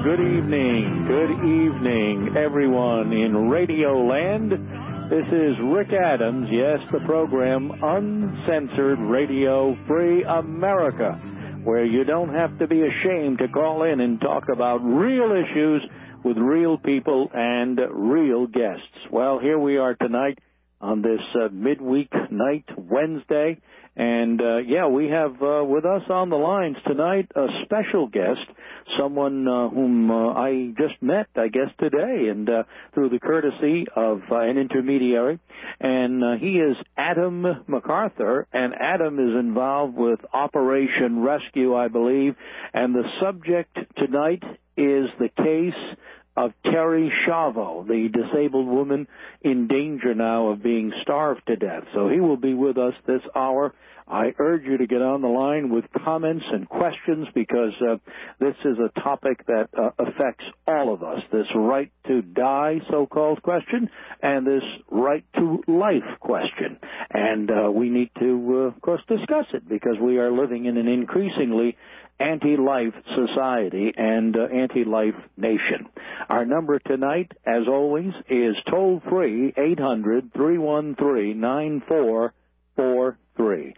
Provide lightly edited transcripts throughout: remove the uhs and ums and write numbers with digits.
Good evening, everyone in Radio Land. This is Rick Adams, yes, the program Uncensored Radio Free America, where you don't have to be ashamed to call in and talk about real issues with real people and real guests. Well, here we are tonight on this midweek night, Wednesday, and we have with us on the lines tonight a special guest, someone whom I just met, I guess, today, and through the courtesy of an intermediary, and he is Adam MacArthur, and Adam is involved with Operation Rescue, I believe, and the subject tonight is the case of Terri Schiavo, the disabled woman in danger now of being starved to death. So he will be with us this hour. I urge you to get on the line with comments and questions because this is a topic that affects all of us, this right to die so-called question and this right to life question. And we need to, of course, discuss it because we are living in an increasingly anti-life society and anti-life nation. Our number tonight, as always, is toll-free 800-313-9443.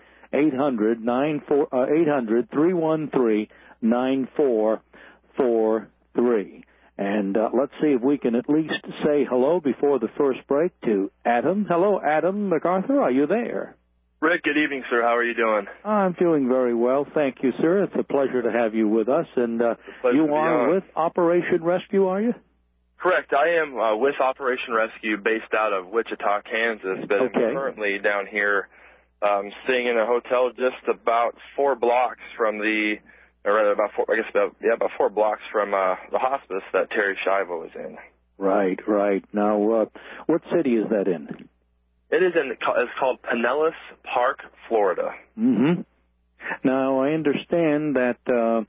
800-313-9443. And let's see if we can at least say hello before the first break to Adam. Hello, Adam MacArthur. Are you there? Rick, good evening, sir. How are you doing? I'm doing very well. Thank you, sir. It's a pleasure to have you with us. And you are with Operation Rescue, are you? Correct. I am with Operation Rescue based out of Wichita, Kansas, but I'm currently down here staying in a hotel just about 4 blocks from about 4 blocks from the hospice that Terri Schiavo is in. Right. Now, what city is that in? It's called Pinellas Park, Florida. Mm-hmm. Now, I understand that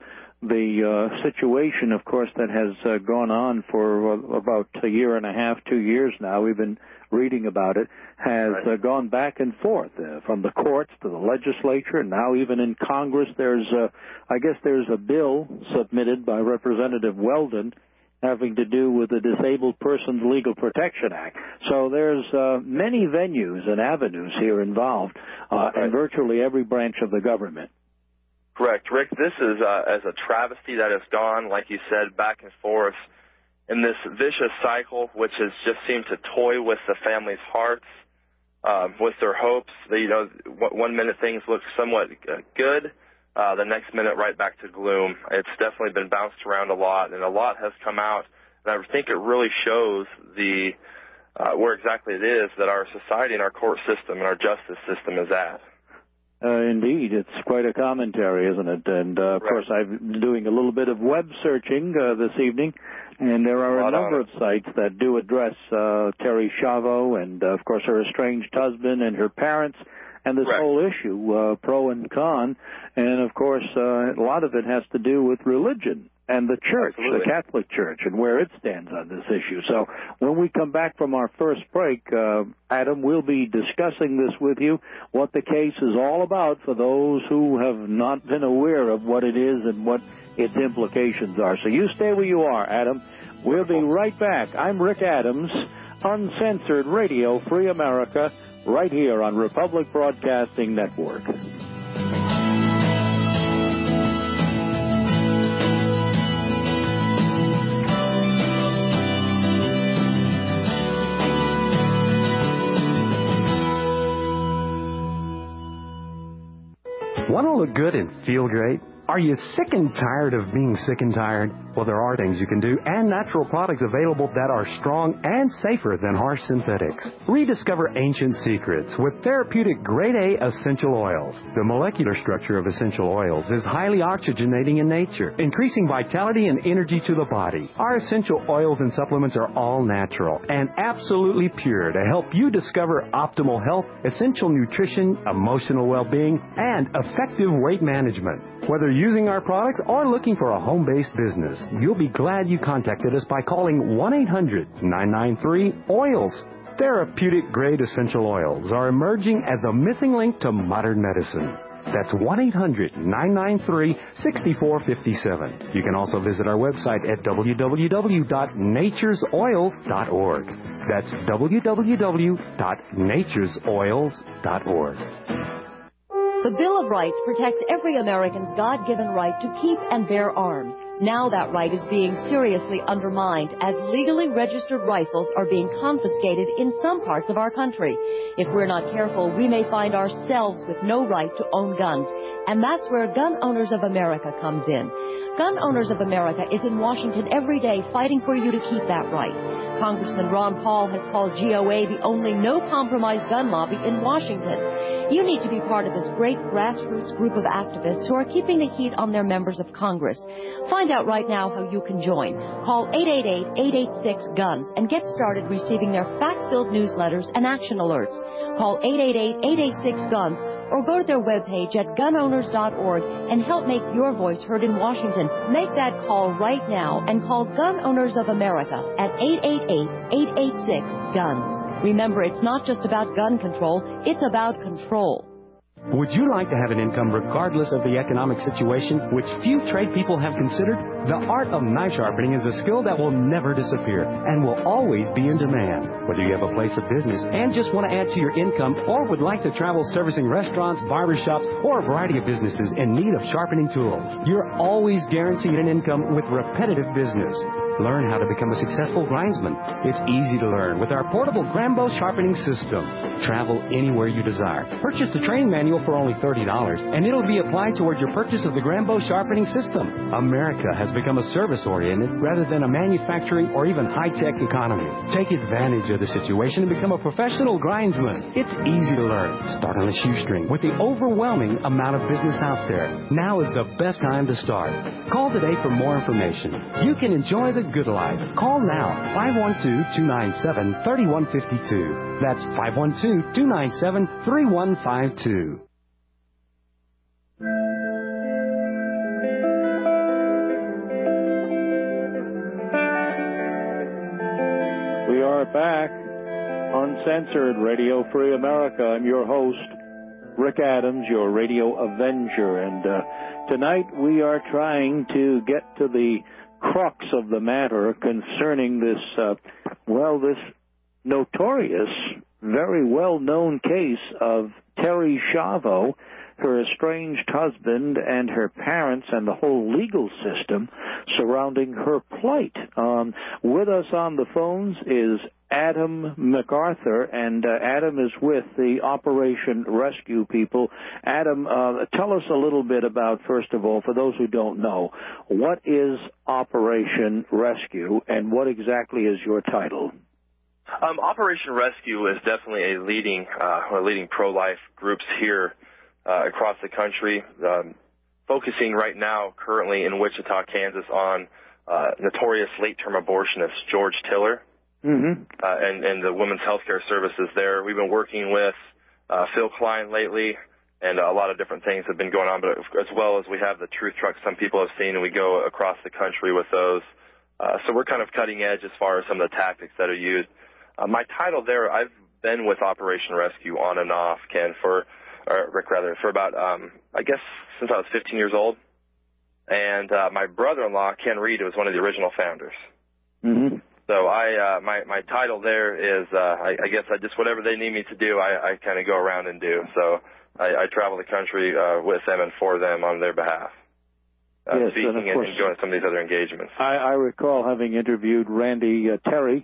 the situation, of course, that has gone on for about a year and a half, 2 years now, we've been reading about it, has gone back and forth from the courts to the legislature, and now even in Congress there's a bill submitted by Representative Weldon having to do with the Disabled Persons Legal Protection Act. So there's many venues and avenues here involved in virtually every branch of the government. Correct. Rick, this is as a travesty that has gone, like you said, back and forth in this vicious cycle, which has just seemed to toy with the families' hearts, with their hopes. One minute things look somewhat good, the next minute right back to gloom. It's definitely been bounced around a lot, and a lot has come out. And I think it really shows where exactly it is that our society and our court system and our justice system is at. Indeed, it's quite a commentary, isn't it? And, of course, I've been doing a little bit of web searching this evening, and there are a number of sites that do address Terri Schiavo and, of course, her estranged husband and her parents, and this whole issue, pro and con. And, of course, a lot of it has to do with religion and the church, the Catholic Church, and where it stands on this issue. So when we come back from our first break, Adam, we'll be discussing this with you, what the case is all about for those who have not been aware of what it is and what its implications are. So you stay where you are, Adam. We'll be right back. I'm Rick Adams, Uncensored Radio Free America, right here on Republic Broadcasting Network. Want to look good and feel great? Are you sick and tired of being sick and tired? Well, there are things you can do and natural products available that are strong and safer than harsh synthetics. Rediscover ancient secrets with therapeutic grade A essential oils. The molecular structure of essential oils is highly oxygenating in nature, increasing vitality and energy to the body. Our essential oils and supplements are all natural and absolutely pure to help you discover optimal health, essential nutrition, emotional well-being, and effective weight management. Whether using our products or looking for a home-based business, you'll be glad you contacted us by calling 1-800-993-OILS. Therapeutic-grade essential oils are emerging as the missing link to modern medicine. That's 1-800-993-6457. You can also visit our website at www.naturesoils.org. That's www.naturesoils.org. The Bill of Rights protects every American's God-given right to keep and bear arms. Now that right is being seriously undermined as legally registered rifles are being confiscated in some parts of our country. If we're not careful, we may find ourselves with no right to own guns. And that's where Gun Owners of America comes in. Gun Owners of America is in Washington every day fighting for you to keep that right. Congressman Ron Paul has called GOA the only no-compromise gun lobby in Washington. You need to be part of this great grassroots group of activists who are keeping the heat on their members of Congress. Find out right now how you can join. Call 888-886-GUNS and get started receiving their fact-filled newsletters and action alerts. Call 888-886-GUNS or go to their webpage at gunowners.org and help make your voice heard in Washington. Make that call right now and call Gun Owners of America at 888-886-GUNS. Remember, it's not just about gun control, it's about control. Would you like to have an income regardless of the economic situation, which few trade people have considered? The art of knife sharpening is a skill that will never disappear and will always be in demand. Whether you have a place of business and just want to add to your income or would like to travel servicing restaurants, barbershops, or a variety of businesses in need of sharpening tools, you're always guaranteed an income with repetitive business. Learn how to become a successful grindsman. It's easy to learn with our portable Grambo sharpening system. Travel anywhere you desire. Purchase the training manual for only $30, and it'll be applied toward your purchase of the Grambo sharpening system. America has become a service-oriented rather than a manufacturing or even high-tech economy. Take advantage of the situation and become a professional grindsman. It's easy to learn. Start on a shoestring with the overwhelming amount of business out there. Now is the best time to start. Call today for more information. You can enjoy the good life. Call now, 512-297-3152. That's 512-297-3152. We are back, Uncensored Radio Free America. I'm your host, Rick Adams, your radio avenger, and tonight we are trying to get to the crux of the matter concerning this, this notorious, very well-known case of Terri Schiavo, her estranged husband, and her parents, and the whole legal system surrounding her plight. With us on the phones is Adam MacArthur, and Adam is with the Operation Rescue people. Adam, tell us a little bit about, first of all, for those who don't know, what is Operation Rescue, and what exactly is your title? Operation Rescue is definitely a leading pro-life groups here across the country, focusing right now currently in Wichita, Kansas on notorious late-term abortionist George Tiller. Mm-hmm. And the women's health care services there. We've been working with Phil Klein lately, and a lot of different things have been going on, but as well as we have the truth trucks some people have seen, and we go across the country with those. So we're kind of cutting edge as far as some of the tactics that are used. My title there, I've been with Operation Rescue on and off, Rick, for about, I guess, since I was 15 years old. And my brother-in-law, Ken Reed, was one of the original founders. Mm-hmm. So my title there is, I guess I just, whatever they need me to do, I kind of go around and do. So I travel the country with them and for them on their behalf, yes, speaking and course, doing some of these other engagements. I recall having interviewed Randall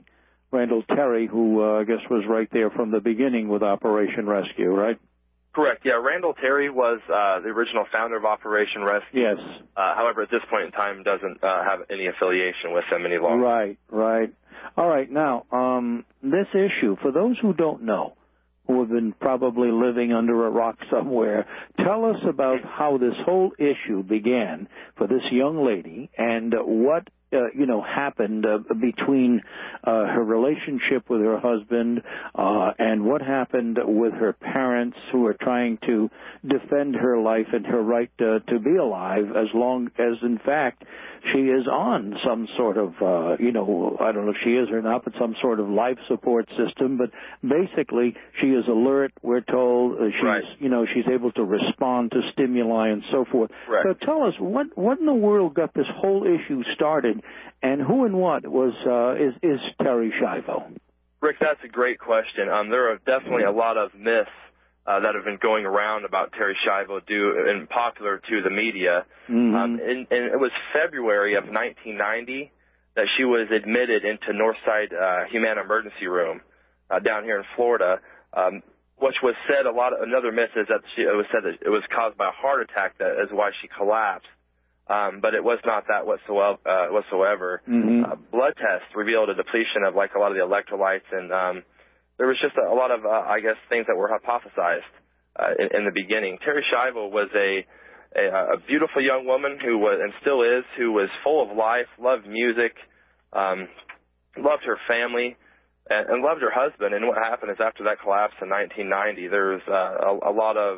Terry, who I guess was right there from the beginning with Operation Rescue, right? Correct. Yeah, Randall Terry was the original founder of Operation Rescue. Yes. However, at this point in time, doesn't have any affiliation with them any longer. Right. All right. Now, this issue, for those who don't know, who have been probably living under a rock somewhere, tell us about how this whole issue began for this young lady and what happened between her relationship with her husband and what happened with her parents, who are trying to defend her life and her right to be alive, as long as, in fact, she is on some sort of, I don't know if she is or not, but some sort of life support system. But basically, she is alert. We're told she's able to respond to stimuli and so forth. Right. So tell us, what in the world got this whole issue started, and who and what is Terri Schiavo? Rick, that's a great question. There are definitely a lot of myths that have been going around about Terri Schiavo, and popular to the media. Mm-hmm. And it was February of 1990 that she was admitted into Northside Humana Emergency Room down here in Florida. Which was said, another myth is that it was said that it was caused by a heart attack, that is why she collapsed. But it was not that whatsoever. Mm-hmm. Blood tests revealed a depletion of a lot of the electrolytes, and there was just a lot of, things that were hypothesized in the beginning. Terri Schiavo was a beautiful young woman who was, and still is, who was full of life, loved music, loved her family, and loved her husband. And what happened is, after that collapse in 1990, there was a lot of,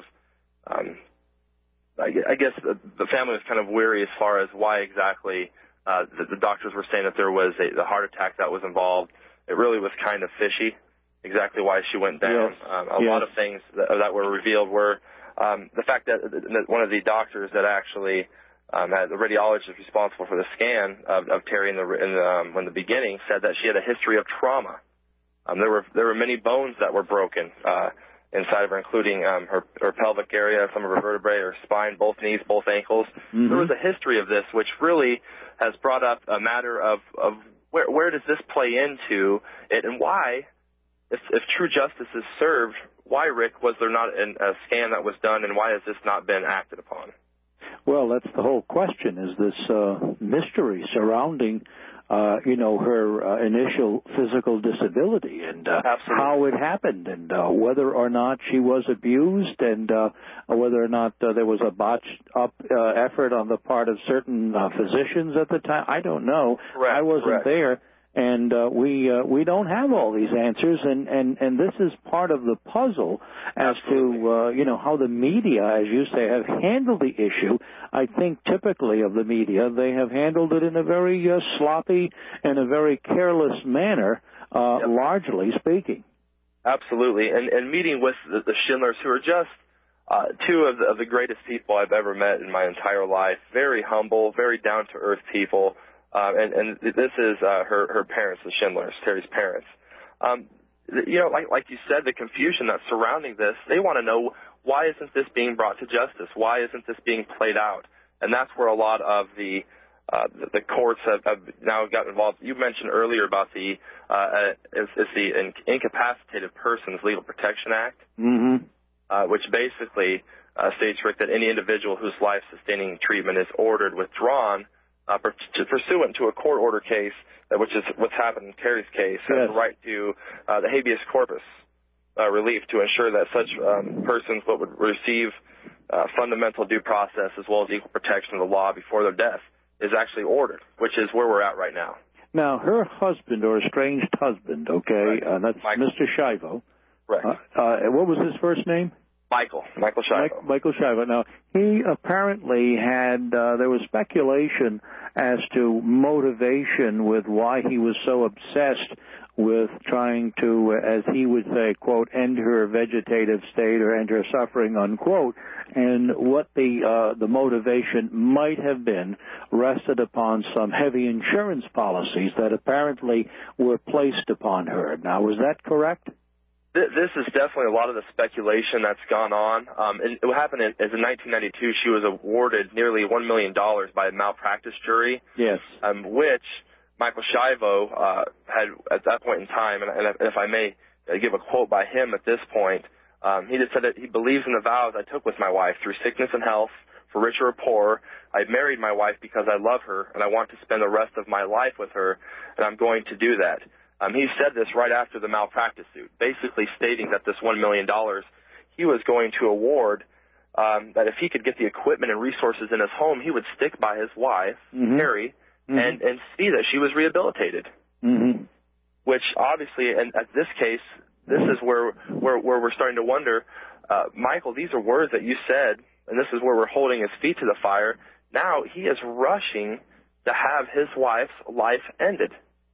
I guess the family was kind of weary as far as why exactly the doctors were saying that there was the heart attack that was involved. It really was kind of fishy, exactly why she went down. Yes. A lot of things that were revealed were the fact that one of the doctors that actually had the radiologist responsible for the scan of Terri in the beginning said that she had a history of trauma. There were many bones that were broken inside of her, including her pelvic area, some of her vertebrae, her spine, both knees, both ankles. Mm-hmm. There was a history of this, which really has brought up a matter of where does this play into it, and why, if true justice is served, why, Rick, was there not a scan that was done, and why has this not been acted upon? Well, that's the whole question, is this mystery surrounding her initial physical disability, and how it happened, and whether or not she was abused, and whether or not there was a botched up effort on the part of certain physicians at the time. I don't know. Correct, I wasn't there. And we don't have all these answers, and this is part of the puzzle as to how the media, as you say, have handled the issue. I think typically of the media, they have handled it in a very sloppy and a very careless manner, largely speaking. Absolutely, and meeting with the Schindlers, who are just two of the greatest people I've ever met in my entire life. Very humble, very down to earth people. And this is her parents, the Schindlers, Terri's parents. Like you said, the confusion that's surrounding this, they want to know, why isn't this being brought to justice? Why isn't this being played out? And that's where a lot of the courts have now gotten involved. You mentioned earlier about the Incapacitated Persons Legal Protection Act, mm-hmm. Which basically states, Rick, that any individual whose life-sustaining treatment is ordered withdrawn pursuant to a court order case, which is what's happened in Terri's case, has the right to the habeas corpus relief to ensure that such persons would receive fundamental due process as well as equal protection of the law before their death is actually ordered, which is where we're at right now. Now, her husband, or estranged husband, that's Michael. Mr. Schiavo. Right. What was his first name? Michael Schiavo. Michael Schiavo. Now, he apparently had, there was speculation as to motivation with why he was so obsessed with trying to, as he would say, quote, end her vegetative state or end her suffering, unquote, and what the motivation might have been rested upon some heavy insurance policies that apparently were placed upon her. Now, was that correct? This is definitely a lot of the speculation that's gone on. And what happened is in 1992, she was awarded nearly $1 million by a malpractice jury. Yes. Which Michael Schiavo had at that point in time, and if I may give a quote by him at this point, he just said that he believes in the vows I took with my wife through sickness and health, for richer or poor. I married my wife because I love her, and I want to spend the rest of my life with her, and I'm going to do that. He said this right after the malpractice suit, basically stating that this $1 million he was going to award, that if he could get the equipment and resources in his home, he would stick by his wife, Terri, and see that she was rehabilitated. Which obviously, and at this case, this is where we're starting to wonder, Michael, these are words that you said, and this is where we're holding his feet to the fire. Now he is rushing to have his wife's life ended.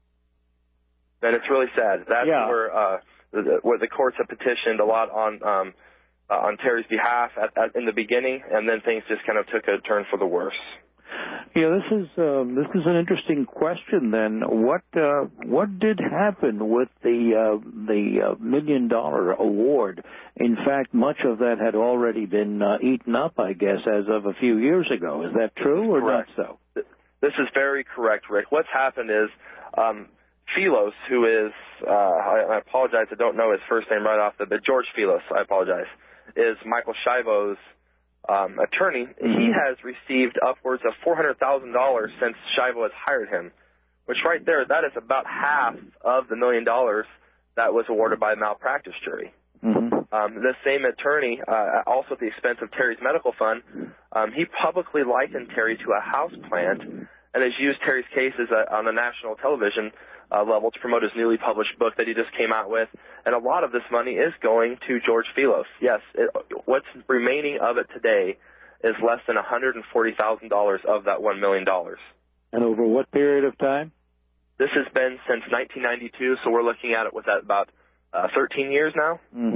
And it's really sad. That's where the courts have petitioned a lot on Terry's behalf in the beginning, and then things just kind of took a turn for the worse. Yeah, this is an interesting question. Then, what did happen with the $1 million award? In fact, much of that had already been eaten up, I guess, as of a few years ago. Is that true or correct. not so? This is very correct, Rick. What's happened is Philos, who is I apologize, I don't know his first name right off but George Philos, I apologize, is Michael Schiavo's attorney. He has received upwards of $400,000 since Schiavo has hired him, which right there, that is about half of the $1 million that was awarded by a malpractice jury. The same attorney, also at the expense of Terry's medical fund, he publicly likened Terry to a house plant and has used Terry's cases on the national television level to promote his newly published book that he just came out with. And a lot of this money is going to George Philos. Yes, what's remaining of it today is less than $140,000 of that $1 million. And over what period of time? This has been since 1992, so we're looking at it with about 13 years now.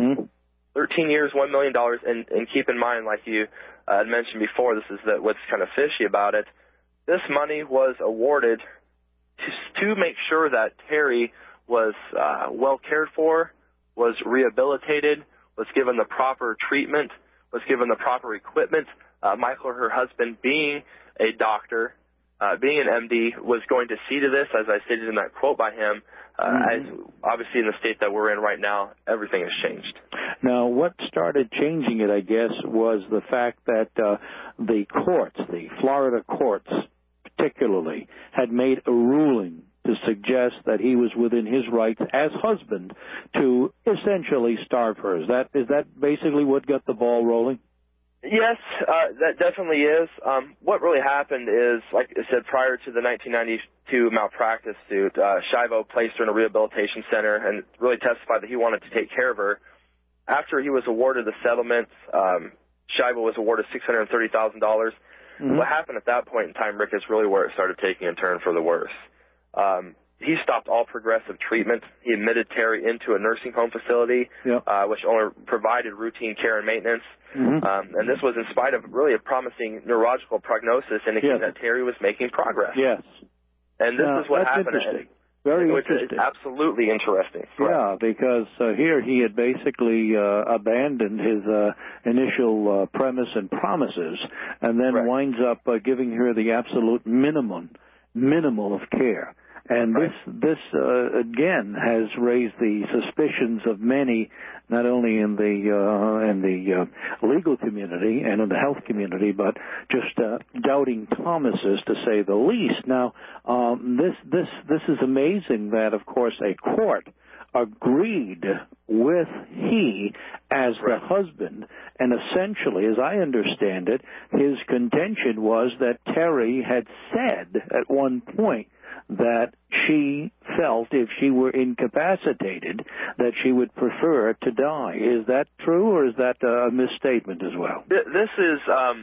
13 years, $1 million. And keep in mind, like you had mentioned before, this is what's kind of fishy about it. This money was awarded to make sure that Terry was well cared for, was rehabilitated, was given the proper treatment, was given the proper equipment. Michael, her husband, being a doctor, being an MD, was going to see to this, as I stated in that quote by him. As obviously in the state that we're in right now, everything has changed. Now, what started changing it, I guess, was the fact that the courts, the Florida courts particularly, had made a ruling to suggest that he was within his rights as husband to essentially starve her. Is that basically what got the ball rolling? Yes, that definitely is. What really happened is, like I said, prior to the 1992 malpractice suit, Schiavo placed her in a rehabilitation center and really testified that he wanted to take care of her. After he was awarded the settlement, Schiavo was awarded $630,000. What happened at that point in time, Rick, is really where it started taking a turn for the worse. He stopped all progressive treatment. He admitted Terry into a nursing home facility, which only provided routine care and maintenance. And this was in spite of really a promising neurological prognosis indicating that Terry was making progress. Yes. And this is what happened. Interesting. Very interesting. Absolutely interesting. Yeah, because here he had basically abandoned his initial premise and promises, and then winds up giving her the absolute minimal of care. And this again has raised the suspicions of many, not only in the legal community and in the health community, but just doubting Thomases, to say the least. Now, this is amazing that, of course, a court agreed with he as the husband, and essentially, as I understand it, his contention was that Terry had said at one point that she felt if she were incapacitated that she would prefer to die. Is that true, or is that a misstatement as well? This is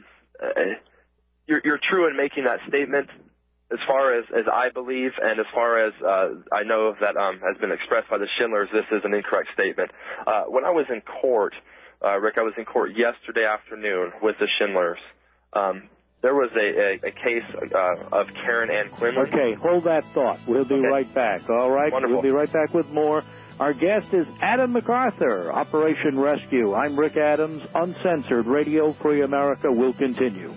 you're true in making that statement. As far as I believe, and as far as I know that has been expressed by the Schindlers, this is an incorrect statement. When I was in court, Rick, I was in court yesterday afternoon with the Schindlers. There was a case of Karen Ann Quinlan. Okay, hold that thought. We'll be right back, all right? Wonderful. We'll be right back with more. Our guest is Adam MacArthur, Operation Rescue. I'm Rick Adams. Uncensored Radio Free America will continue.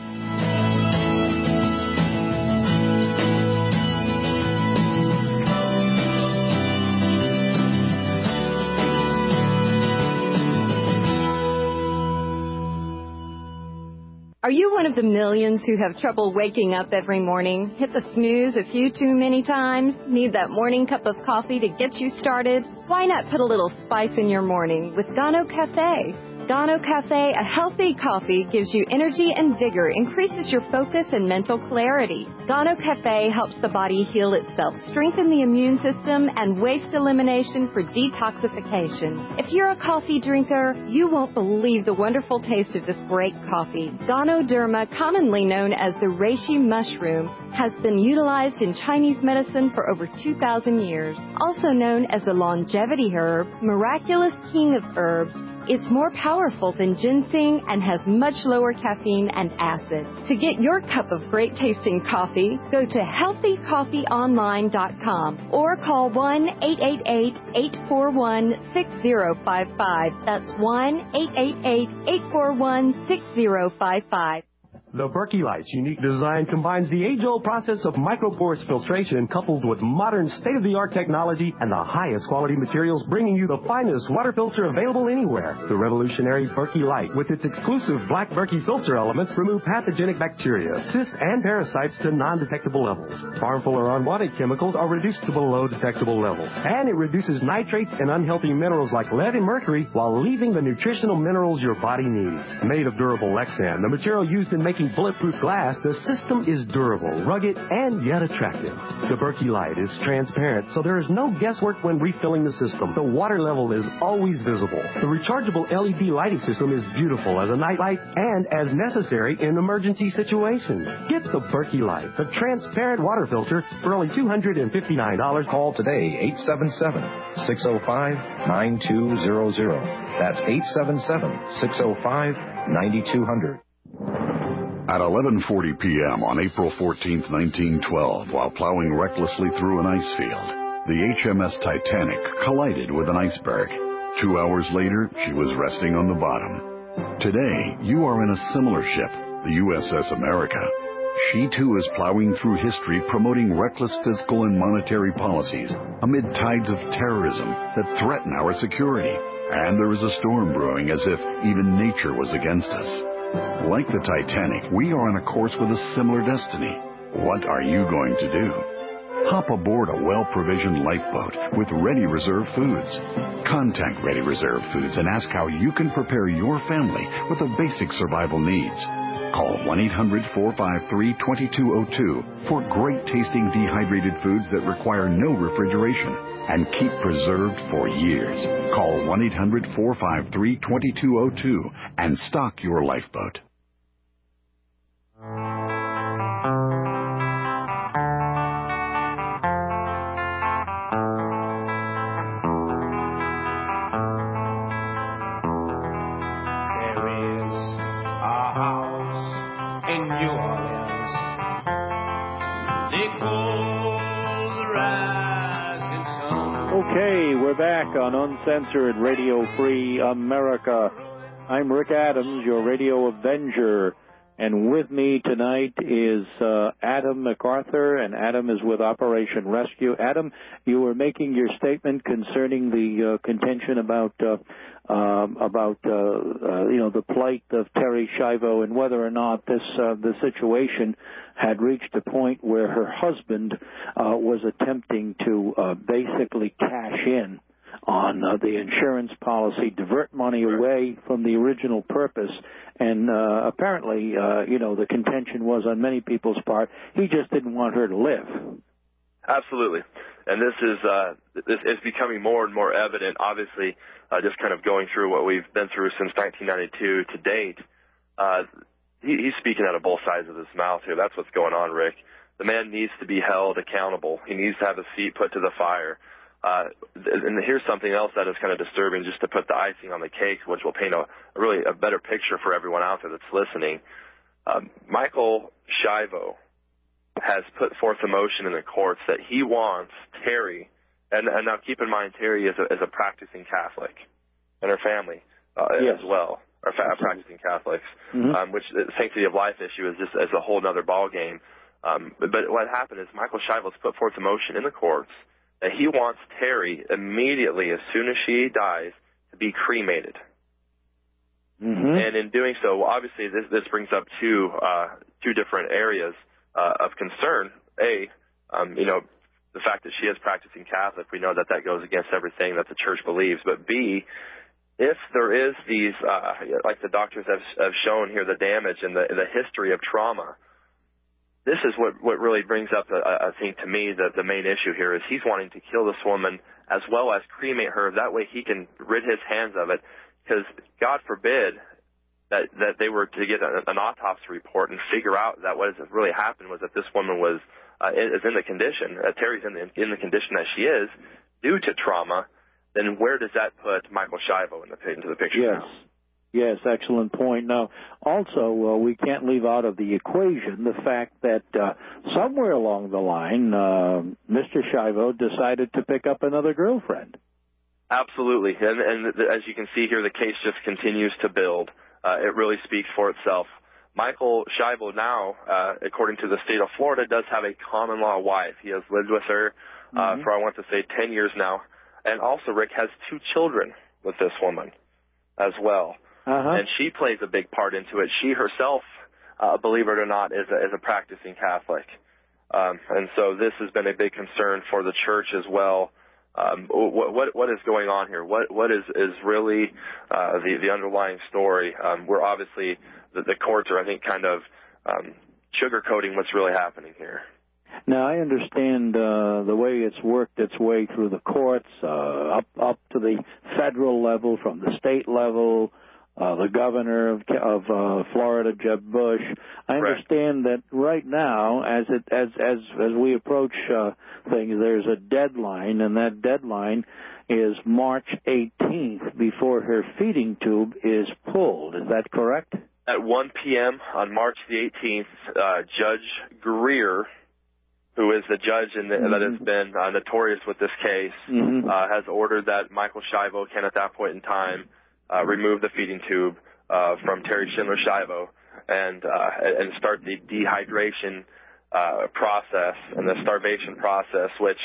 Are you one of the millions who have trouble waking up every morning? Hit the snooze a few too many times? Need that morning cup of coffee to get you started? Why not put a little spice in your morning with Gano Cafe? Gano Cafe, a healthy coffee, gives you energy and vigor, increases your focus and mental clarity. Gano Cafe helps the body heal itself, strengthen the immune system, and waste elimination for detoxification. If you're a coffee drinker, you won't believe the wonderful taste of this great coffee. Ganoderma, commonly known as the reishi mushroom, has been utilized in Chinese medicine for over 2,000 years. Also known as the longevity herb, miraculous king of herbs, it's more powerful than ginseng and has much lower caffeine and acid. To get your cup of great tasting coffee, go to healthycoffeeonline.com or call 1-888-841-6055. That's 1-888-841-6055. The Berkey Light's unique design combines the age-old process of microporous filtration coupled with modern state-of-the-art technology and the highest quality materials, bringing you the finest water filter available anywhere. The revolutionary Berkey Light, with its exclusive black Berkey filter elements, remove pathogenic bacteria, cysts, and parasites to non-detectable levels. Harmful or unwanted chemicals are reduced to below detectable levels. And it reduces nitrates and unhealthy minerals like lead and mercury while leaving the nutritional minerals your body needs. Made of durable Lexan, the material used in making bulletproof glass, the system is durable, rugged, and yet attractive. The Berkey Light is transparent, so there is no guesswork when refilling the system. The water level is always visible. The rechargeable LED lighting system is beautiful as a night light and as necessary in emergency situations. Get the Berkey Light, the transparent water filter, for only $259. Call today, 877-605-9200. That's 877-605-9200. At 11:40 p.m. on April 14, 1912, while plowing recklessly through an ice field, the HMS Titanic collided with an iceberg. 2 hours later, she was resting on the bottom. Today, you are in a similar ship, the USS America. She, too, is plowing through history, promoting reckless fiscal and monetary policies amid tides of terrorism that threaten our security. And there is a storm brewing as if even nature was against us. Like the Titanic, we are on a course with a similar destiny. What are you going to do? Hop aboard a well-provisioned lifeboat with Ready Reserve Foods. Contact Ready Reserve Foods and ask how you can prepare your family with the basic survival needs. Call 1-800-453-2202 for great-tasting dehydrated foods that require no refrigeration and keep preserved for years. Call 1-800-453-2202 and stock your lifeboat. Okay, we're back on Uncensored Radio Free America. I'm Rick Adams, your radio avenger, and with me tonight is Adam MacArthur, and Adam is with Operation Rescue. Adam, you were making your statement concerning the contention about the plight of Terri Schiavo and whether or not the situation had reached a point where her husband was attempting to basically cash in on the insurance policy, divert money away from the original purpose, and apparently, the contention was on many people's part, he just didn't want her to live. Absolutely, and this is becoming more and more evident. Obviously, just kind of going through what we've been through since 1992 to date. He's speaking out of both sides of his mouth here. That's what's going on, Rick. The man needs to be held accountable. He needs to have his feet put to the fire. And here's something else that is kind of disturbing, just to put the icing on the cake, which will paint a better picture for everyone out there that's listening. Michael Schiavo has put forth a motion in the courts that he wants Terri, and now keep in mind Terri is a practicing Catholic, and her family yes. as well are practicing Catholics, which the sanctity of life issue is just as a whole other ball game. But what happened is Michael Schiavo's put forth a motion in the courts that he wants Terri immediately, as soon as she dies, to be cremated. And in doing so, obviously, this brings up two different areas of concern. A, the fact that she is practicing Catholic, we know that goes against everything that the church believes. But B, if there is these, like the doctors have shown here, the damage and the history of trauma, this is what really brings up, I think, to me, the main issue here is he's wanting to kill this woman as well as cremate her. That way he can rid his hands of it, because God forbid that they were to get an autopsy report and figure out that what has really happened was that this woman was is in the condition, Terry's in the condition that she is due to trauma. Then where does that put Michael Schiavo into the picture yes. now? Yes, excellent point. Now, also, we can't leave out of the equation the fact that somewhere along the line, Mr. Schiavo decided to pick up another girlfriend. Absolutely. And as you can see here, the case just continues to build. It really speaks for itself. Michael Schiavo now, according to the state of Florida, does have a common-law wife. He has lived with her for, I want to say, 10 years now. And also, Rick has 2 children with this woman as well. And she plays a big part into it. She herself, believe it or not, is a practicing Catholic. And so this has been a big concern for the church as well. What is going on here? What is really the underlying story? We're obviously, the courts are, I think, kind of sugarcoating what's really happening here. Now, I understand the way it's worked its way through the courts, up to the federal level, from the state level, the governor of Florida, Jeb Bush. I understand that right now, as we approach things, there's a deadline, and that deadline is March 18th before her feeding tube is pulled. Is that correct? At 1 p.m. on March the 18th, Judge Greer, who is the judge that has been notorious with this case, has ordered that Michael Schiavo can, at that point in time, remove the feeding tube from Terry Schindler Schiavo and start the dehydration process and the starvation process, which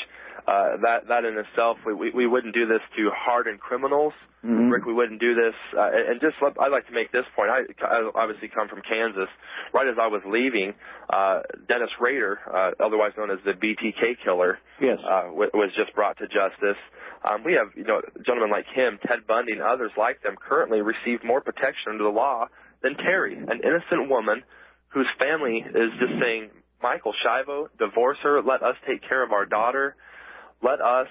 that in itself, we wouldn't do this to hardened criminals. Rick, we wouldn't do this. And I'd like to make this point. I obviously come from Kansas. Right as I was leaving, Dennis Rader, otherwise known as the BTK killer, was just brought to justice. We have, gentlemen like him, Ted Bundy, and others like them currently receive more protection under the law than Terry, an innocent woman whose family is just saying, Michael Schiavo, divorce her, let us take care of our daughter, let us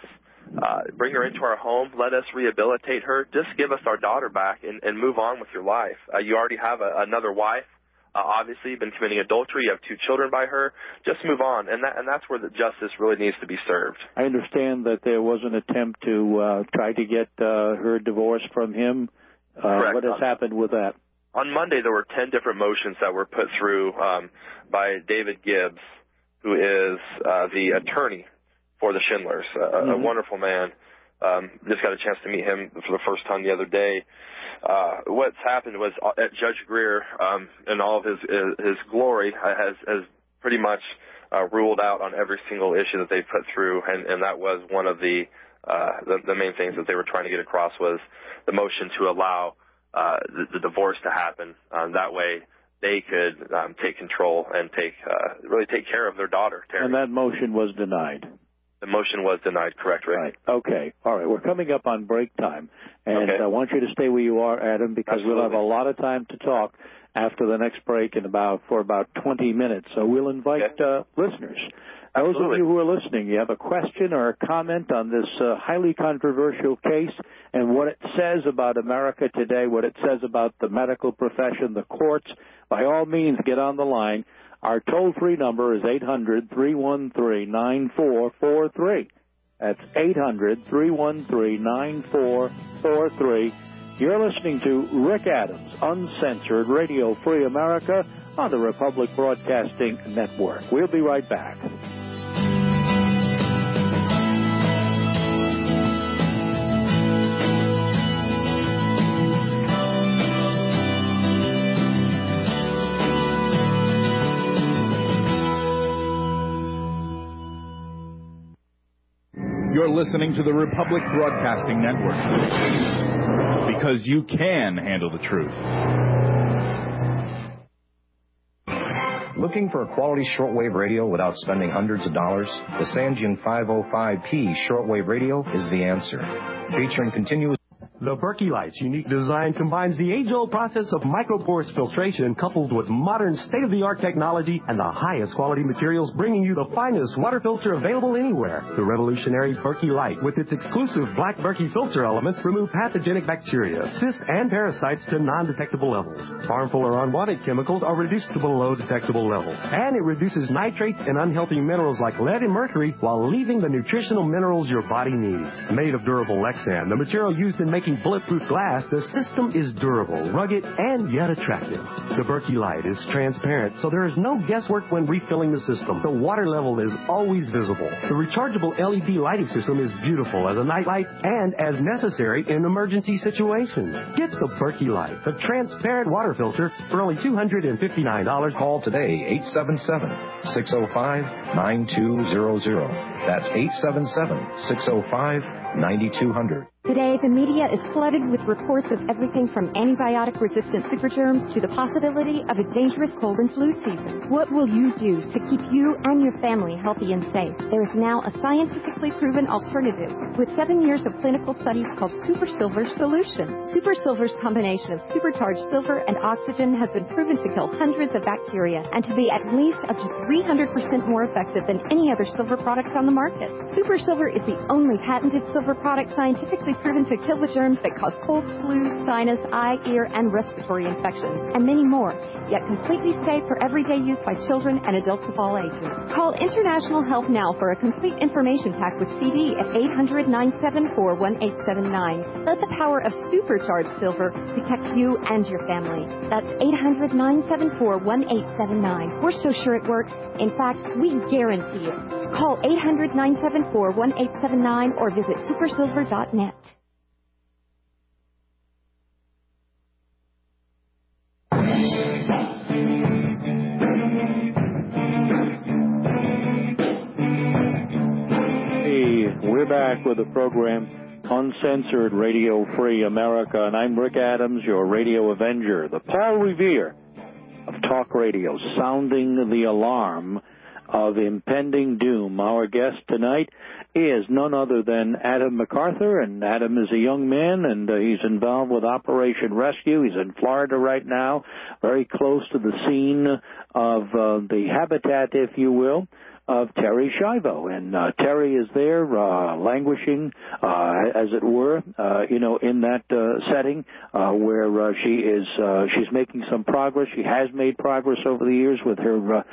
bring her into our home, let us rehabilitate her, just give us our daughter back and move on with your life. You already have another wife. Obviously, you've been committing adultery. You have 2 children by her. Just move on, and that's where the justice really needs to be served. I understand that there was an attempt to try to get her divorce from him. Correct. What has happened with that? On Monday, there were 10 different motions that were put through by David Gibbs, who is the attorney for the Schindlers, a wonderful man. Just got a chance to meet him for the first time the other day. What's happened was Judge Greer, in all of his glory, has pretty much ruled out on every single issue that they put through, and that was one of the main things that they were trying to get across was the motion to allow the divorce to happen. That way they could take control and really take care of their daughter, Terry. And that motion was denied. The motion was denied, correct, Rick? Right. Okay. All right. We're coming up on break time, and I want you to stay where you are, Adam, because we'll have a lot of time to talk after the next break for about 20 minutes. So we'll invite listeners. Those of you who are listening, you have a question or a comment on this highly controversial case and what it says about America today, what it says about the medical profession, the courts, by all means, get on the line. Our toll-free number is 800-313-9443. That's 800-313-9443. You're listening to Rick Adams, Uncensored Radio Free America on the Republic Broadcasting Network. We'll be right back. You're listening to the Republic Broadcasting Network, because you can handle the truth. Looking for a quality shortwave radio without spending hundreds of dollars? The Sangean 505P shortwave radio is the answer. Featuring continuous... The Berkey Light's unique design combines the age-old process of microporous filtration coupled with modern state-of-the-art technology and the highest quality materials, bringing you the finest water filter available anywhere. The revolutionary Berkey Light, with its exclusive black Berkey filter elements, remove pathogenic bacteria, cysts, and parasites to non-detectable levels. Harmful or unwanted chemicals are reduced to below detectable levels. And it reduces nitrates and unhealthy minerals like lead and mercury while leaving the nutritional minerals your body needs. Made of durable Lexan, the material used in making bulletproof glass, the system is durable, rugged, and yet attractive. The Berkey Light is transparent, so there is no guesswork when refilling the system. The water level is always visible. The rechargeable LED lighting system is beautiful as a night light and as necessary in emergency situations. Get the Berkey Light, the transparent water filter, for only $259. Call today, 877-605-9200. That's 877-605-9200. Today, the media is flooded with reports of everything from antibiotic-resistant supergerms to the possibility of a dangerous cold and flu season. What will you do to keep you and your family healthy and safe? There is now a scientifically proven alternative with 7 years of clinical studies called Super Silver Solution. Super Silver's combination of supercharged silver and oxygen has been proven to kill hundreds of bacteria and to be at least up to 300% more effective than any other silver product on the market. Super Silver is the only patented silver product scientifically proven to kill the germs that cause colds, flus, sinus, eye, ear, and respiratory infections, and many more, yet completely safe for everyday use by children and adults of all ages. Call International Health now for a complete information pack with CD at 800-974-1879. Let the power of supercharged silver protect you and your family. That's 800-974-1879. We're so sure it works. In fact, we guarantee it. Call 800-974-1879 or visit supersilver.net. We're back with the program Uncensored Radio Free America, and I'm Rick Adams, your radio avenger, the Paul Revere of talk radio, sounding the alarm of impending doom. Our guest tonight is none other than Adam MacArthur, and Adam is a young man, and he's involved with Operation Rescue. He's in Florida right now, very close to the scene of the habitat, if you will, of Terri Schiavo. And Terri is there languishing, as it were, in that setting where she's making some progress. She has made progress over the years with her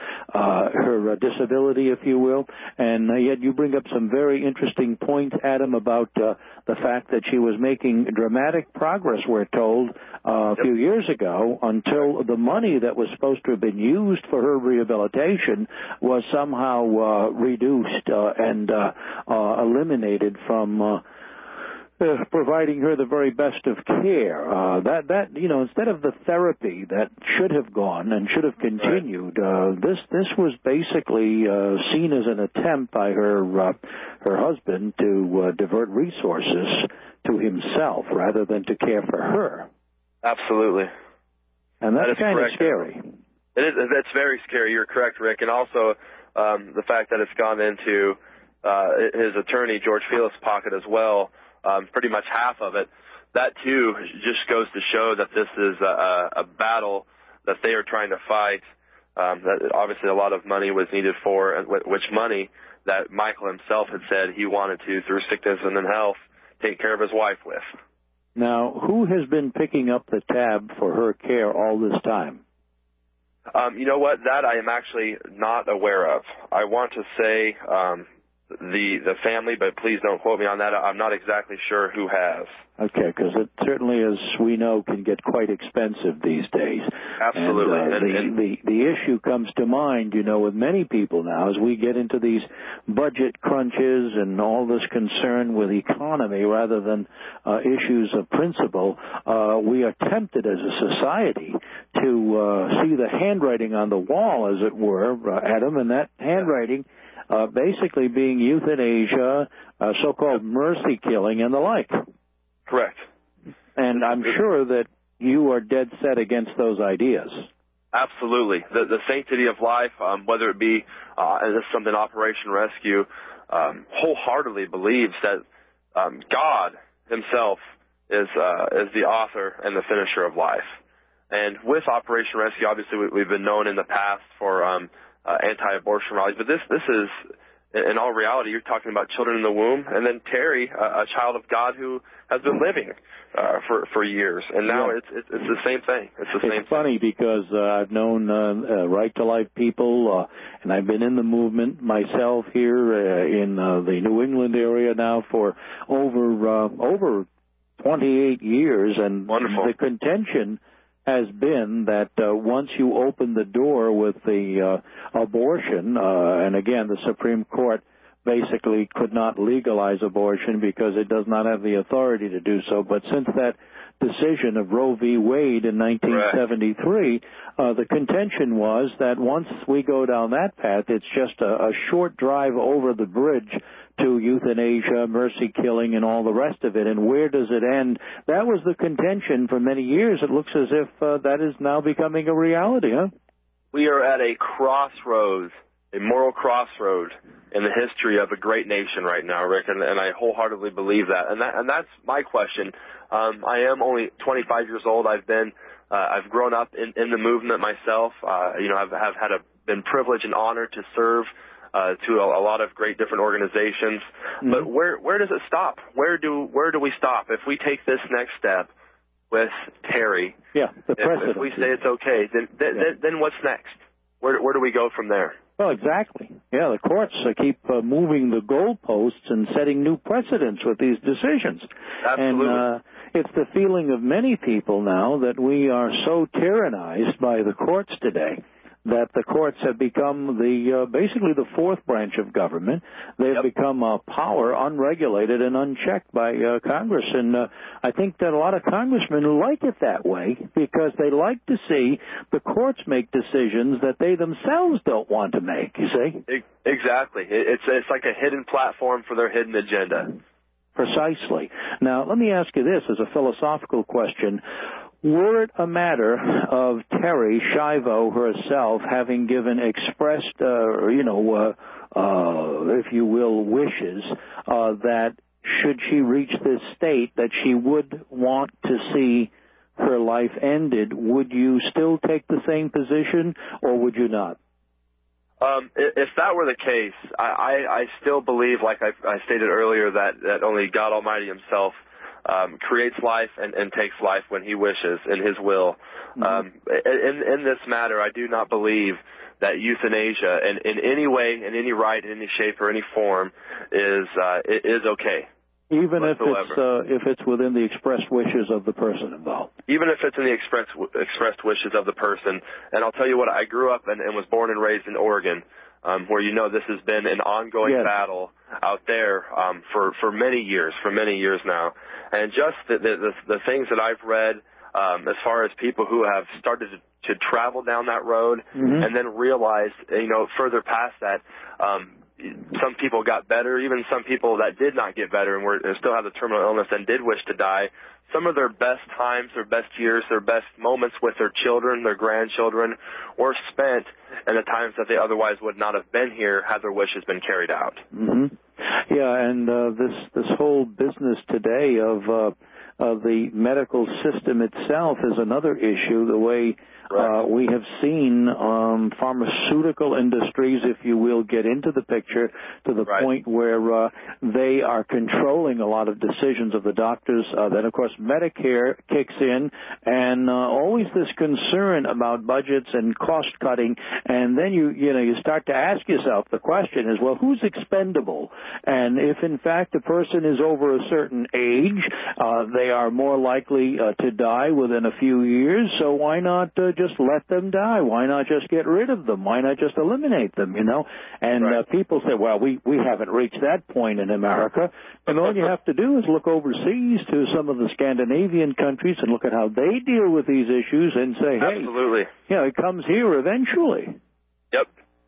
disability, if you will. And yet you bring up some very interesting points, Adam, about the fact that she was making dramatic progress, we're told, a few years ago, until the money that was supposed to have been used for her rehabilitation was somehow reduced and eliminated from providing her the very best of care. That instead of the therapy that should have gone and should have continued, this was basically seen as an attempt by her husband to divert resources to himself rather than to care for her. Absolutely. And that's kind of scary. It is. That's very scary. You're correct, Rick. And also the fact that it's gone into his attorney, George Felix' pocket as well, pretty much half of it. That, too, just goes to show that this is a battle that they are trying to fight, that obviously a lot of money was needed for, which money that Michael himself had said he wanted to, through sickness and in health, take care of his wife with. Now, who has been picking up the tab for her care all this time? You know what? That I am actually not aware of. I want to say the family, but please don't quote me on that. I'm not exactly sure who has. Okay, because it certainly, as we know, can get quite expensive these days. Absolutely. And the issue comes to mind, with many people now, as we get into these budget crunches and all this concern with economy rather than issues of principle, we are tempted as a society to see the handwriting on the wall, as it were, Adam, and that handwriting basically being euthanasia, so-called mercy killing, and the like. Correct. And I'm sure that you are dead set against those ideas. Absolutely. The sanctity of life, whether it be this is something Operation Rescue wholeheartedly believes that God himself is the author and the finisher of life. And with Operation Rescue, obviously we've been known in the past for anti-abortion rallies, but this is, in all reality, you're talking about children in the womb, and then Terry, a child of God who has been living for years, and now it's the same thing. It's funny because I've known Right to Life people, and I've been in the movement myself here in the New England area now for over 28 years, and Wonderful. The contention has been that once you open the door with the abortion, and again, the Supreme Court basically could not legalize abortion because it does not have the authority to do so. But since that decision of Roe v. Wade in 1973, the contention was that once we go down that path, it's just a short drive over the bridge to euthanasia, mercy killing, and all the rest of it. And where does it end? That was the contention for many years. It looks as if that is now becoming a reality, huh? We are at a crossroads, a moral crossroad in the history of a great nation right now, Rick, and I wholeheartely believe that. And that's my question. I am only 25 years old. I've grown up in the movement myself. I've been privileged and honored to serve to a lot of great different organizations. Mm-hmm. But where does it stop? Where do we stop? If we take this next step with Terry, if we say it's okay, then what's next? Where do we go from there? Well, exactly. Yeah, the courts keep moving the goalposts and setting new precedents with these decisions. Absolutely. And it's the feeling of many people now that we are so tyrannized by the courts today that the courts have become basically the fourth branch of government. They've become a power unregulated and unchecked by Congress. And I think that a lot of congressmen like it that way because they like to see the courts make decisions that they themselves don't want to make, you see? Exactly. It's like a hidden platform for their hidden agenda. Precisely. Now, let me ask you this as a philosophical question. Were it a matter of Terry Schiavo herself having given expressed, if you will, wishes that should she reach this state that she would want to see her life ended, would you still take the same position or would you not? If that were the case, I still believe, like I stated earlier, that only God Almighty himself creates life and takes life when he wishes in his will. Mm-hmm. In this matter, I do not believe that euthanasia in any way, in any right, in any shape, or any form is okay. Even if it's within the expressed wishes of the person involved. Even if it's in the expressed wishes of the person. And I'll tell you what, I grew up and was born and raised in Oregon, where this has been an ongoing battle out there for many years now. And just the things that I've read as far as people who have started to travel down that road and then realized, further past that, some people got better, even some people that did not get better and still have the terminal illness and did wish to die. Some of their best times, their best years, their best moments with their children, their grandchildren, were spent in the times that they otherwise would not have been here had their wishes been carried out. Mm-hmm. Yeah, and this whole business today of the medical system itself is another issue. The way we have seen pharmaceutical industries, if you will, get into the picture to the point where they are controlling a lot of decisions of the doctors. Then, of course, Medicare kicks in, and always this concern about budgets and cost cutting. And then you start to ask yourself, the question is, well, who's expendable? And if in fact the person is over a certain age, they are more likely to die within a few years. So why not just let them die? Why not just get rid of them? Why not just eliminate them, And people say, well, we haven't reached that point in America. And all you have to do is look overseas to some of the Scandinavian countries and look at how they deal with these issues and say, hey, absolutely. It comes here eventually. Yep.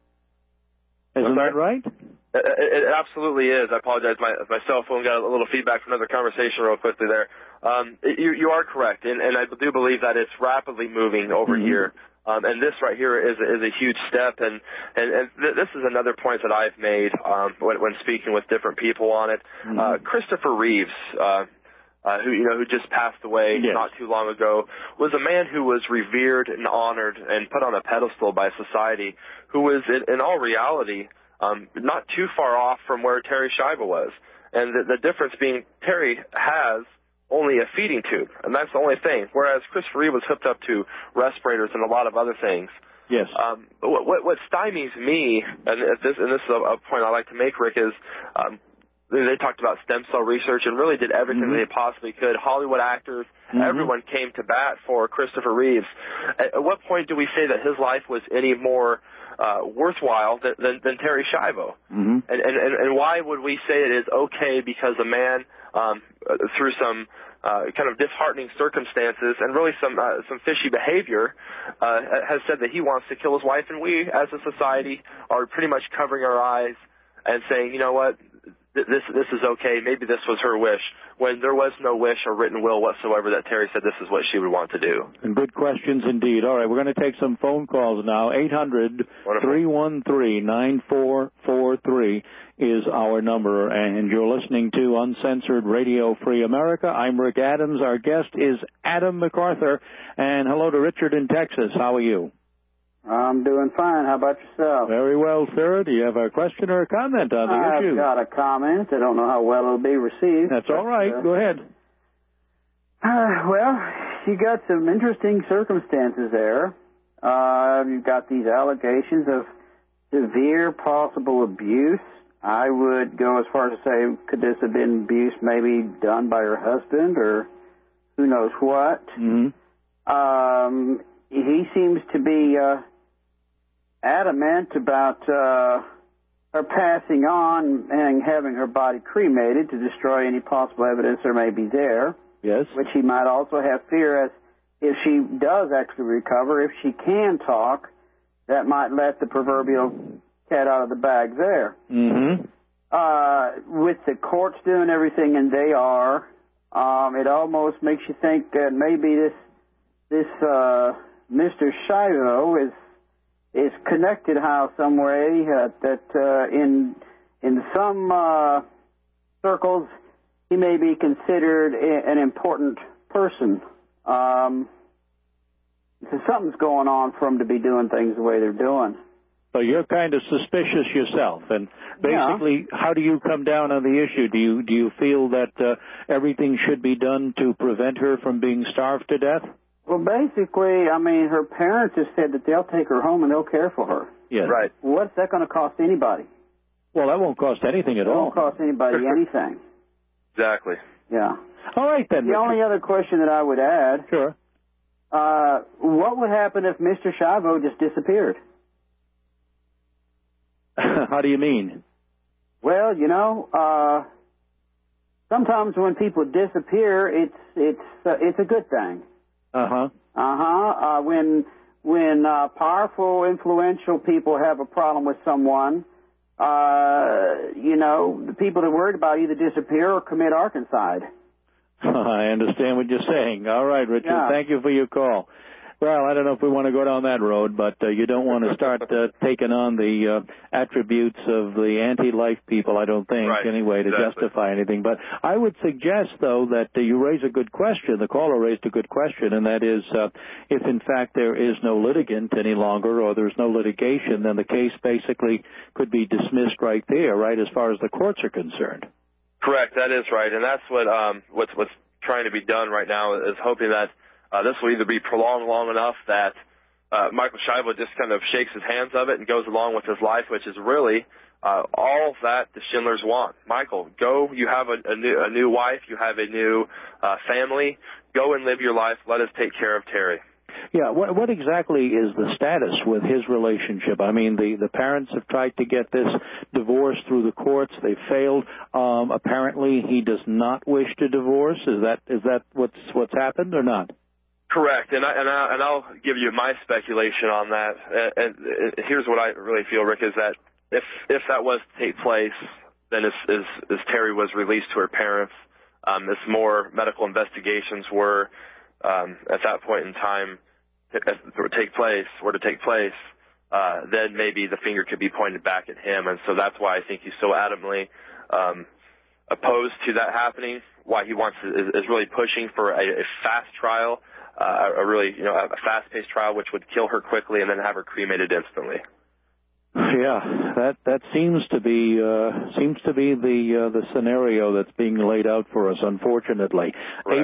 Isn't that right? It absolutely is. I apologize. My cell phone got a little feedback from another conversation real quickly there. You are correct, and I do believe that it's rapidly moving over here. And this right here is a huge step, and this is another point that I've made when speaking with different people on it. Christopher Reeves, who just passed away not too long ago, was a man who was revered and honored and put on a pedestal by society, who was, in all reality, not too far off from where Terri Schiavo was. And the difference being Terri has only a feeding tube, and that's the only thing, whereas Christopher Reeve was hooked up to respirators and a lot of other things. Yes. What stymies me, and this is a point I like to make, Rick, is they talked about stem cell research and really did everything they possibly could. Hollywood actors, everyone came to bat for Christopher Reeves. At what point do we say that his life was any more worthwhile than Terri Schiavo? And why would we say it is okay because a man, through some kind of disheartening circumstances and really some fishy behavior, has said that he wants to kill his wife, and we as a society are pretty much covering our eyes and saying, you know what, this is okay, maybe this was her wish, when there was no wish or written will whatsoever that Terri said this is what she would want to do. And good questions indeed. All right, we're going to take some phone calls now. 800-313-9443 is our number, and you're listening to Uncensored Radio Free America. I'm Rick Adams. Our guest is Adam MacArthur. And hello to Richard in Texas. How are you? I'm doing fine. How about yourself? Very well, sir. Do you have a question or a comment on the issue? I've got a comment. I don't know how well it'll be received. That's all right. Go ahead. Well, you got some interesting circumstances there. You've got these allegations of severe possible abuse. I would go as far as to say, could this have been abuse maybe done by her husband or who knows what? He seems to be adamant about her passing on and having her body cremated to destroy any possible evidence there may be there. Yes. Which he might also have fear as if she does actually recover, if she can talk, that might let the proverbial cat out of the bag there. With the courts doing everything, and they are, it almost makes you think that maybe this Mr. Schiavo is connected some way, that in some circles he may be considered an important person. So something's going on for them to be doing things the way they're doing. So you're kind of suspicious yourself, and basically, how do you come down on the issue? Do you feel that everything should be done to prevent her from being starved to death? Well, basically, I mean, her parents have said that they'll take her home and they'll care for her. Yes. Right. What's that going to cost anybody? Well, that won't cost anything at all. It won't cost anybody anything. Exactly. Yeah. All right, then. The only other question that I would add. Sure. What would happen if Mr. Schiavo just disappeared? How do you mean? Well, sometimes when people disappear, it's a good thing. When powerful, influential people have a problem with someone, the people that are worried about either disappear or commit arkancide. I understand what you're saying. All right, Richard, Thank you for your call. Well, I don't know if we want to go down that road, but you don't want to start taking on the attributes of the anti-life people, I don't think, anyway, to justify anything. But I would suggest, though, that you raise a good question. The caller raised a good question, and that is if, in fact, there is no litigant any longer or there's no litigation, then the case basically could be dismissed right there, right, as far as the courts are concerned. Correct. That is right. And that's what's trying to be done right now is hoping that this will either be prolonged long enough that Michael Schiavo just kind of shakes his hands of it and goes along with his life, which is really all that the Schindlers want. Michael, go. You have a new wife. You have a new family. Go and live your life. Let us take care of Terri. Yeah, what exactly is the status with his relationship? I mean, the parents have tried to get this divorce through the courts. They failed. Apparently, he does not wish to divorce. Is that what's happened or not? Correct, and I'll give you my speculation on that. And here's what I really feel, Rick, is that if that was to take place, then as Terri was released to her parents, if more medical investigations were at that point in time to take place, then maybe the finger could be pointed back at him, and so that's why I think he's so adamantly opposed to that happening, why he is really pushing for a fast trial, a fast-paced trial which would kill her quickly and then have her cremated instantly. Yeah, that seems to be the scenario that's being laid out for us, unfortunately. Right.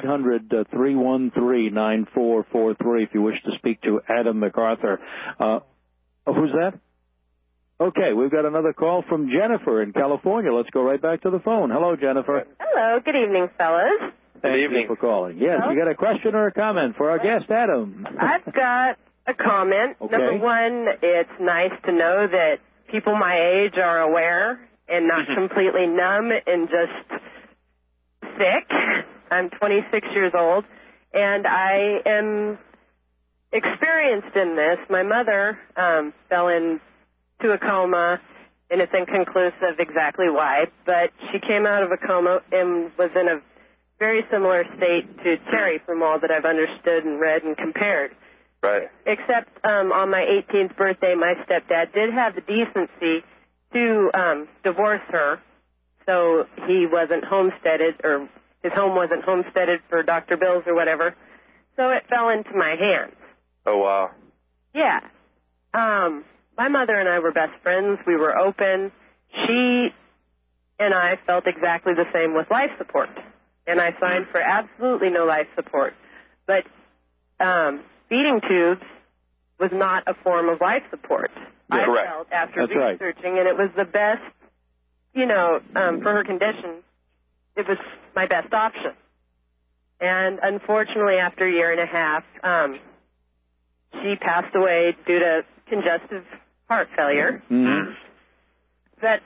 800-313-9443 if you wish to speak to Adam MacArthur. Who's that? Okay, we've got another call from Jennifer in California. Let's go right back to the phone. Hello, Jennifer. Hello. Good evening, fellas. Good evening. Thank you for calling. Yes, you got a question or a comment for our guest, Adam? I've got a comment. Okay. Number one, it's nice to know that people my age are aware and not completely numb and just sick. I'm 26 years old, and I am experienced in this. My mother fell into a coma, and it's inconclusive exactly why, but she came out of a coma and was in a very similar state to Terry from all that I've understood and read and compared. Right. Except on my 18th birthday, my stepdad did have the decency to divorce her, so he wasn't homesteaded, or his home wasn't homesteaded for Dr. Bills or whatever, so it fell into my hands. Oh, wow. Yeah. My mother and I were best friends. We were open. She and I felt exactly the same with life support, and I signed for absolutely no life support. But feeding tubes was not a form of life support. Yeah, I correct. felt after That's researching, right. and it was the best, for her condition, it was my best option. And unfortunately, after a year and a half, she passed away due to congestive heart failure. Mm-hmm. But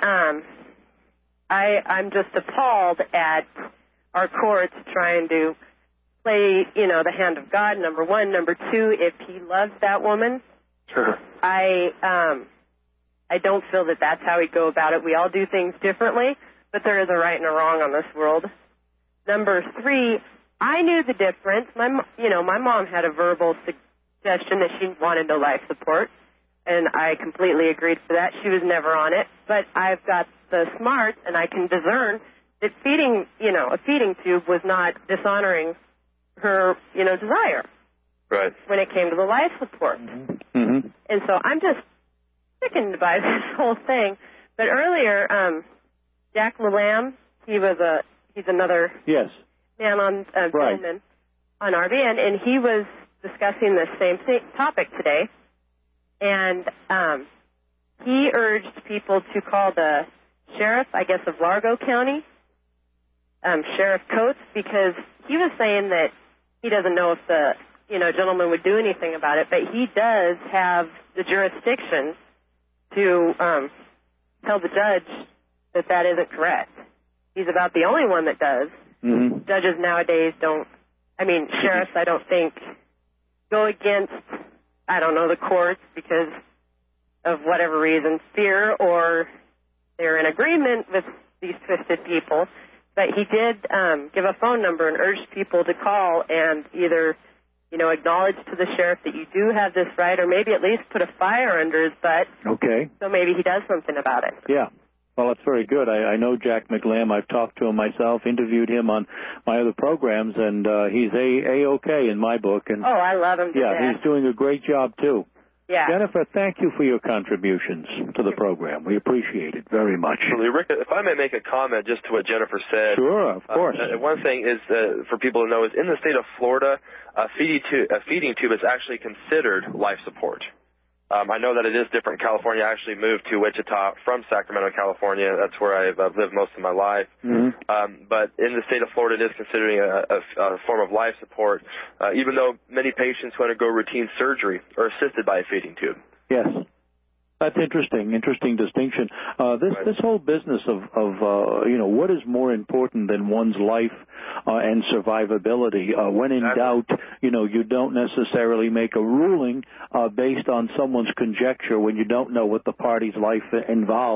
I'm just appalled at our courts trying to play, the hand of God, number one. Number two, if he loves that woman, sure. I don't feel that that's how he'd go about it. We all do things differently, but there is a right and a wrong on this world. Number three, I knew the difference. My mom had a verbal suggestion that she wanted no life support, and I completely agreed for that. She was never on it, but I've got the smarts, and I can discern that feeding, a feeding tube was not dishonoring her, desire. Right. When it came to the life support. Mm-hmm. And so I'm just sickened by this whole thing. But earlier, Jack LaLam, he's another man on gentleman on RBN, and he was discussing the same topic today. And he urged people to call the sheriff, I guess, of Largo County, Sheriff Coates, because he was saying that he doesn't know if the gentleman would do anything about it, but he does have the jurisdiction to tell the judge that that isn't correct. He's about the only one that does. Mm-hmm. Judges nowadays sheriffs, I don't think, go against, the courts because of whatever reason, fear, or they're in agreement with these twisted people. But he did give a phone number and urged people to call and either, acknowledge to the sheriff that you do have this right, or maybe at least put a fire under his butt. Okay. So maybe he does something about it. Yeah. Well, that's very good. I know Jack McLam. I've talked to him myself, interviewed him on my other programs, and he's A-OK in my book. And I love him to death. he's doing a great job, too. Yeah. Jennifer, thank you for your contributions to the program. We appreciate it very much. Rick, if I may make a comment just to what Jennifer said. Sure, of course. One thing is, for people to know, is in the state of Florida, a feeding tube is actually considered life support. I know that it is different. California actually moved to Wichita from Sacramento, California. That's where I've lived most of my life. Mm-hmm. But in the state of Florida, it is considering a form of life support, even though many patients who undergo routine surgery are assisted by a feeding tube. Yes. That's interesting distinction. This whole business of what is more important than one's life and survivability. When in doubt, you don't necessarily make a ruling based on someone's conjecture when you don't know what the party's life involved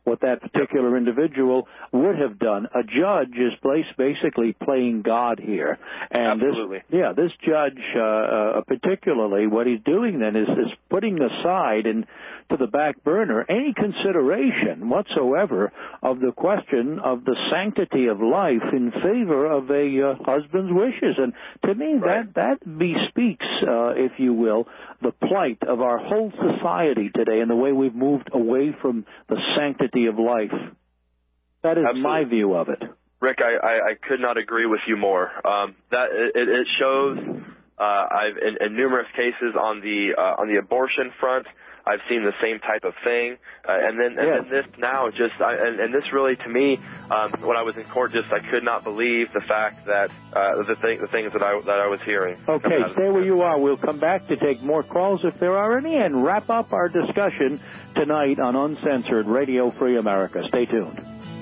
what that particular individual would have done. A judge is basically playing God here. And Absolutely. this judge, particularly, what he's doing then is putting aside and to the back burner any consideration whatsoever of the question of the sanctity of life in favor of a husband's wishes. And to me, that bespeaks, if you will, the plight of our whole society today and the way we've moved away from the sanctity of life. That is my view of it. Rick, I could not agree with you more. That it shows. I've in numerous cases on the abortion front, I've seen the same type of thing, and then this now and this really to me, when I was in court, I could not believe the fact that the things that I was hearing. Okay, stay where you are. We'll come back to take more calls if there are any, and wrap up our discussion tonight on Uncensored Radio Free America. Stay tuned.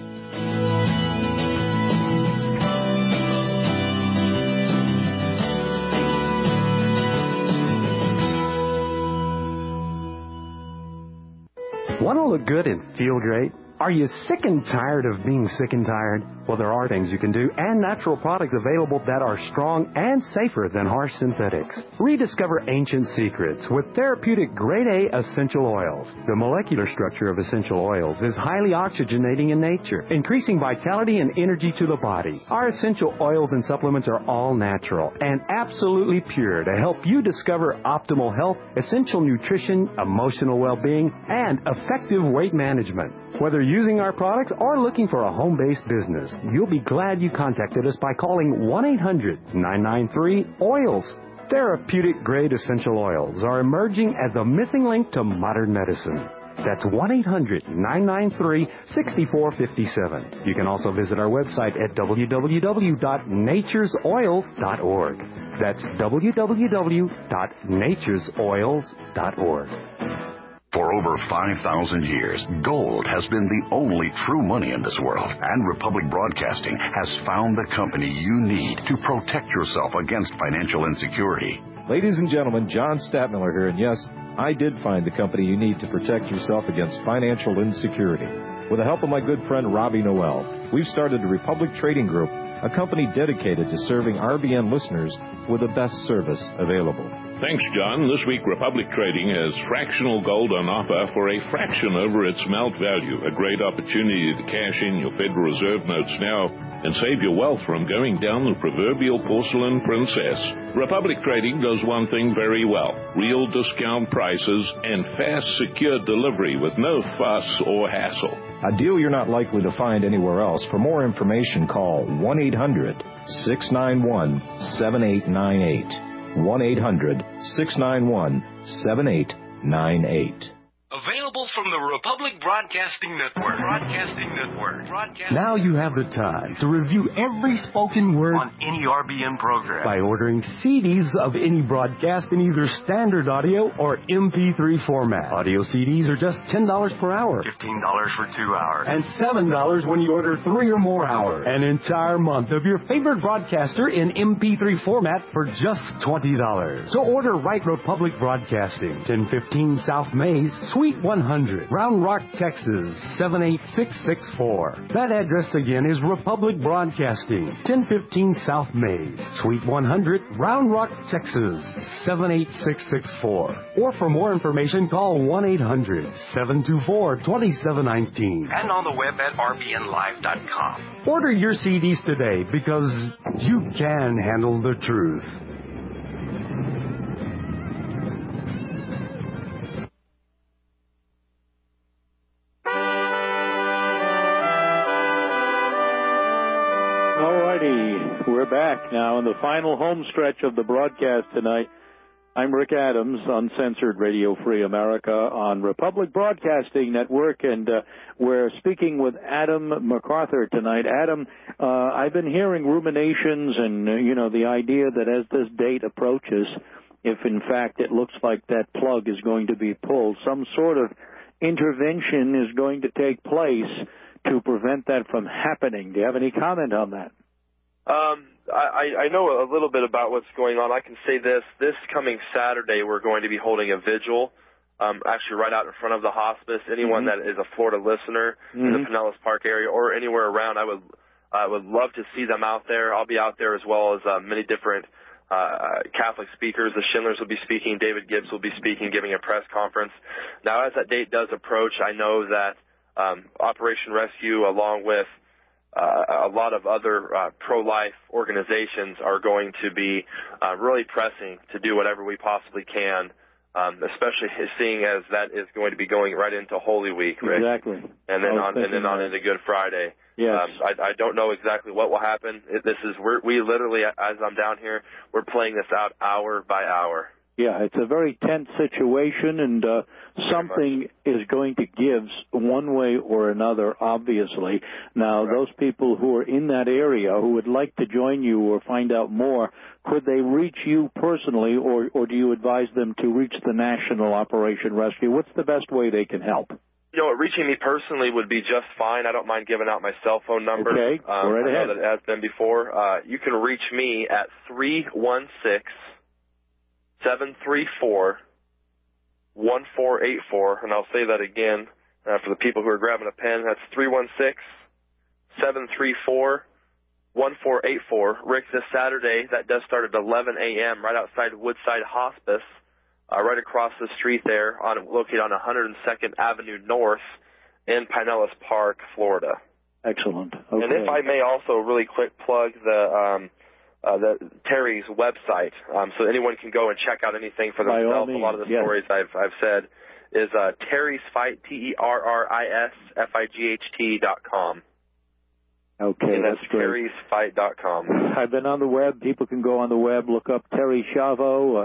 Want to look good and feel great? Are you sick and tired of being sick and tired? Well, there are things you can do and natural products available that are strong and safer than harsh synthetics. Rediscover ancient secrets with therapeutic grade A essential oils. The molecular structure of essential oils is highly oxygenating in nature, increasing vitality and energy to the body. Our essential oils and supplements are all natural and absolutely pure to help you discover optimal health, essential nutrition, emotional well-being, and effective weight management. Whether using our products or looking for a home-based business, you'll be glad you contacted us by calling 1-800-993-OILS. Therapeutic-grade essential oils are emerging as the missing link to modern medicine. That's 1-800-993-6457. You can also visit our website at www.naturesoils.org. That's www.naturesoils.org. For over 5,000 years, gold has been the only true money in this world, and Republic Broadcasting has found the company you need to protect yourself against financial insecurity. Ladies and gentlemen, John Statmiller here, and yes, I did find the company you need to protect yourself against financial insecurity. With the help of my good friend Robbie Noel, we've started the Republic Trading Group, a company dedicated to serving RBN listeners with the best service available. Thanks, John. This week, Republic Trading has fractional gold on offer for a fraction over its melt value. A great opportunity to cash in your Federal Reserve notes now and save your wealth from going down the proverbial porcelain princess. Republic Trading does one thing very well: real discount prices and fast, secure delivery with no fuss or hassle. A deal you're not likely to find anywhere else. For more information, call 1-800-691-7898. 1-800-691-7898. Available from the Republic Broadcasting Network. Now you have the time to review every spoken word on any RBN program by ordering CDs of any broadcast in either standard audio or MP3 format. Audio CDs are just $10 per hour. $15 for 2 hours. And $7 when you order 3 or more hours. An entire month of your favorite broadcaster in MP3 format for just $20. So order right Republic Broadcasting, 1015 South Mays, Suite 100, Round Rock, Texas, 78664. That address again is Republic Broadcasting, 1015 South Mays, Suite 100, Round Rock, Texas, 78664. Or for more information, call 1-800-724-2719. And on the web at rbnlive.com. Order your CDs today because you can handle the truth. We're back now in the final home stretch of the broadcast tonight. I'm Rick Adams, Uncensored Radio Free America on Republic Broadcasting Network, and we're speaking with Adam MacArthur tonight. Adam, I've been hearing ruminations and, the idea that as this date approaches, if in fact it looks like that plug is going to be pulled, some sort of intervention is going to take place to prevent that from happening. Do you have any comment on that? I know a little bit about what's going on. I can say this coming Saturday we're going to be holding a vigil actually right out in front of the hospice. Anyone that is a Florida listener in the Pinellas Park area or anywhere around, I would love to see them out there. I'll be out there as well as many different Catholic speakers. The Schindlers will be speaking. David Gibbs will be speaking, giving a press conference. Now, as that date does approach, I know that Operation Rescue, along with a lot of other pro-life organizations, are going to be really pressing to do whatever we possibly can, especially seeing as that is going to be going right into Holy Week, Rick. Exactly. And then on into Good Friday. Yes. I don't know exactly what will happen. We literally, as I'm down here, we're playing this out hour by hour. Yeah, it's a very tense situation, and something is going to give one way or another, obviously. Now, those people who are in that area who would like to join you or find out more, could they reach you personally, or do you advise them to reach the National Operation Rescue? What's the best way they can help? Reaching me personally would be just fine. I don't mind giving out my cell phone number. Okay, go right ahead. I know that it has been before. You can reach me at 316-734-1484, and I'll say that again for the people who are grabbing a pen. That's 316-734-1484. Rick, this Saturday, that does start at 11 a.m. right outside Woodside Hospice, right across the street there, located on 102nd Avenue North in Pinellas Park, Florida. Excellent. Okay. And if I may also really quick plug the Terry's website, so anyone can go and check out anything for themselves. A lot of the stories I've said is Terry's Fight, Terry'sFight.com. Okay, and that's great. Terry'sFight.com. I've been on the web. People can go on the web, look up Terry Schiavo,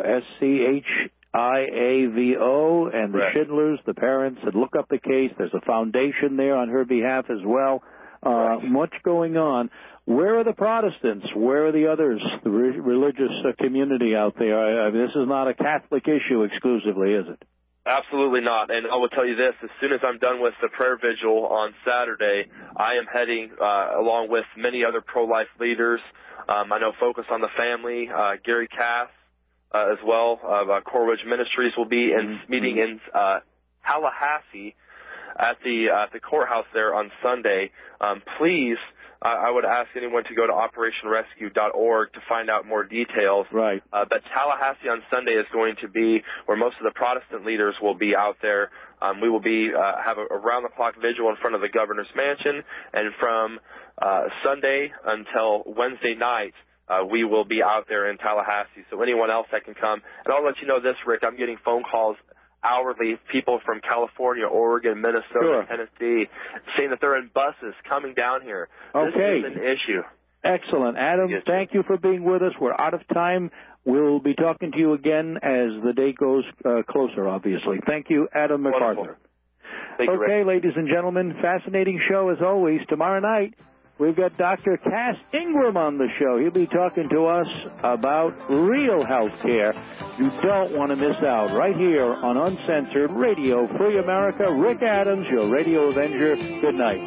SCHIAVO, and the Schindlers, the parents, and look up the case. There's a foundation there on her behalf as well. Much going on. Where are the Protestants? Where are the others, the religious community out there? This is not a Catholic issue exclusively, is it? Absolutely not. And I will tell you this, as soon as I'm done with the prayer vigil on Saturday, I am heading, along with many other pro-life leaders, I know Focus on the Family, Gary Cass, as well, Corwidge Ministries will be meeting in Tallahassee at the courthouse there on Sunday. Please, I would ask anyone to go to OperationRescue.org to find out more details. Right. But Tallahassee on Sunday is going to be where most of the Protestant leaders will be out there. We will be have a round-the-clock vigil in front of the governor's mansion, and from Sunday until Wednesday night, we will be out there in Tallahassee. So anyone else that can come. And I'll let you know this, Rick, I'm getting phone calls hourly, people from California, Oregon, Minnesota, Tennessee, saying that they're in buses coming down here. Okay. This is an issue. Excellent. Adam, thank you for being with us. We're out of time. We'll be talking to you again as the day goes closer, obviously. Thank you, Adam MacArthur. Thank you, Rick. Ladies and gentlemen, fascinating show as always. Tomorrow night, we've got Dr. Cass Ingram on the show. He'll be talking to us about real health care. You don't want to miss out. Right here on Uncensored Radio Free America, Rick Adams, your Radio Avenger. Good night.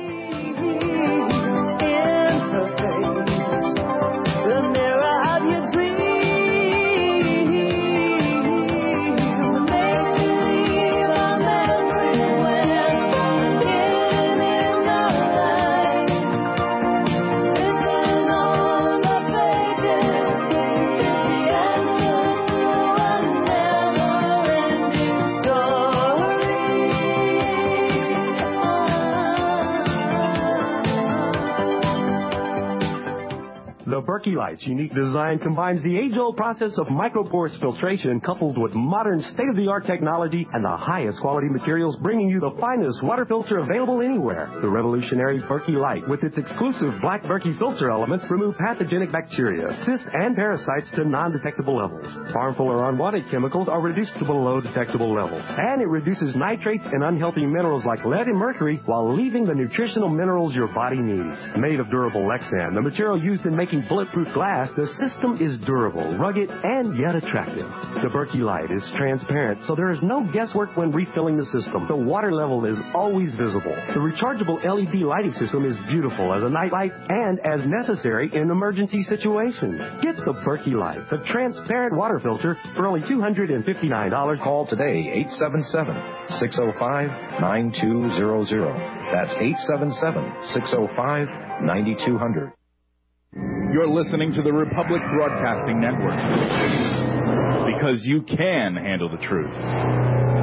The Berkey Light's unique design combines the age-old process of microporous filtration coupled with modern state-of-the-art technology and the highest quality materials, bringing you the finest water filter available anywhere. The revolutionary Berkey Light, with its exclusive black Berkey filter elements, remove pathogenic bacteria, cysts, and parasites to non-detectable levels. Harmful or unwanted chemicals are reduced to below detectable levels. And it reduces nitrates and unhealthy minerals like lead and mercury while leaving the nutritional minerals your body needs. Made of durable Lexan, the material used in making bulletproof glass, the system is durable, rugged, and yet attractive. The Berkey Light is transparent, so there is no guesswork when refilling the system. The water level is always visible. The rechargeable LED lighting system is beautiful as a night light and as necessary in emergency situations. Get the Berkey Light, the transparent water filter, for only $259. Call today, 877-605-9200. That's 877-605-9200. You're listening to the Republic Broadcasting Network, because you can handle the truth.